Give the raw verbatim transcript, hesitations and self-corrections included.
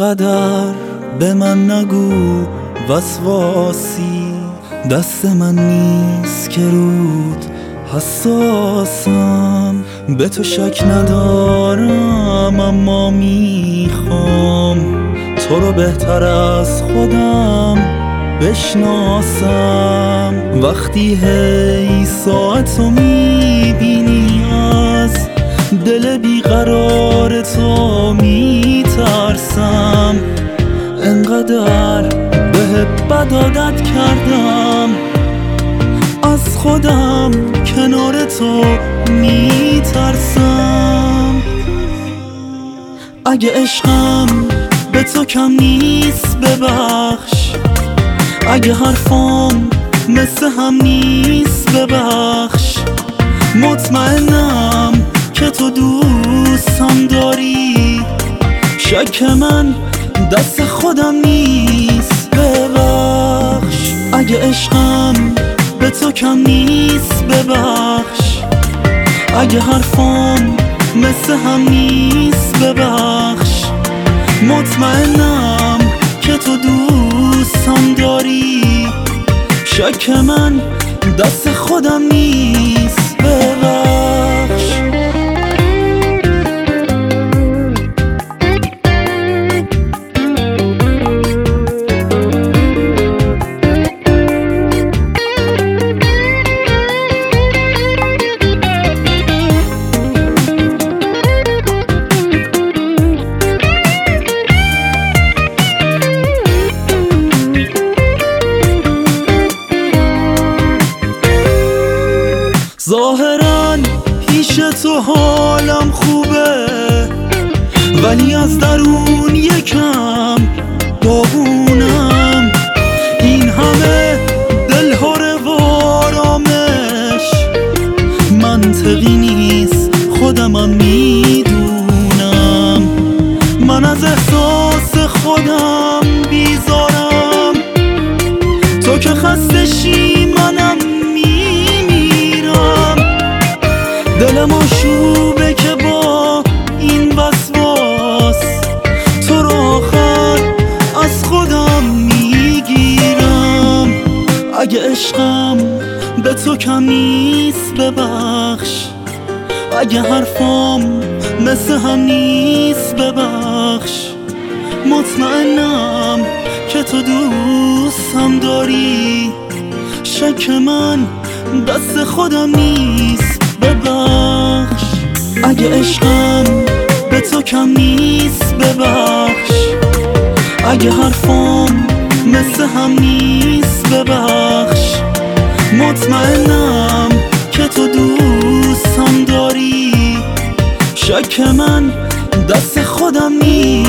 انقدر به من نگو وسواسی، دست من نیست که رود حساسم. به تو شک ندارم اما میخوام تو رو بهتر از خودم بشناسم. وقتی هی ساعتو میبینی از دل بیقرار تو میترسم. انقدر به بد عادت کردم از خودم کنار تو میترسم. اگه عشقم به تو کم نیست ببخش، اگه حرفام مثل هم نیست ببخش. مطمئنم که تو دوستم داری، شک من دست خودم نیست ببخش. اگه عشقم به تو کم نیست ببخش، اگه حرفام مثل هم نیست ببخش. مطمئنم که تو دوستم داری، شک من دست خودم نیست ببخش. ظاهراً پیش تو حالم خوبه، ولی از درون یکم داغونم. این همه دلهره و آرامش منطقی نیست، خودمم میدونم. من از احساس خودم بیزارم، تو که خسته شی منم دلم آشوبه که با این وسواس تو رو آخر از خودم میگیرم. اگه عشقم به تو کم نیست ببخش، اگه حرفام مثل هم نیست ببخش. مطمئنم که تو دوستم داری، شک من دست خودم نیست ببخش. اگه عشقم به تو کم نیست ببخش، اگه حرفام مثل هم نیست ببخش. مطمئنم که تو دوستم داری، شک من دست خودم نیست